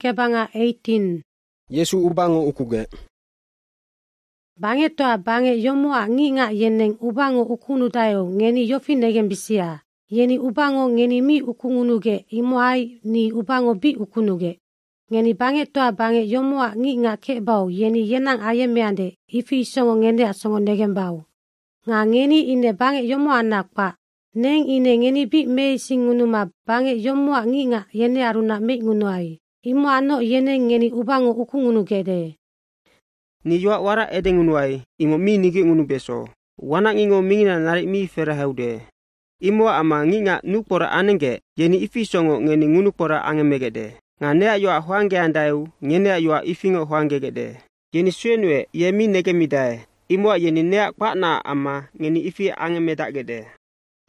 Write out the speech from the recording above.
kebanga 18. Yesu ubango ukuge. Bange toa bange yomoa nginga yeneng ubango ukunu tayo ngeni yofi negen bisia. Yeni ubango ngeni mi ukungunuge imoai ni ubango bi ukunuge. Ngeni bange toa bange yomoa nginga kebau yeni yenang aye meande ifi songo ngende asongo negen bau. Nga ngeni ine bange yomoa nakpa. Neng ine ngeni bi mei singunuma bange yomoa nginga yene aruna mei ngunuai. Imo ano yene ngeni ubango ukungunuge de. Ni yoa wara ede ngunuai imo mi nigi ngunu beso. Wana ngingo mingina narik mi fera haude. Imo ama nginga nukpora anenge yeni ifi songo ngeni ngunukpora angemegede. Nga nea yoa huange andau ngene yoa ifingo huangegede. Yeni suenwe ye mi nege midae. Imo yeni nea pakna ama ngeni ifi angemedagede.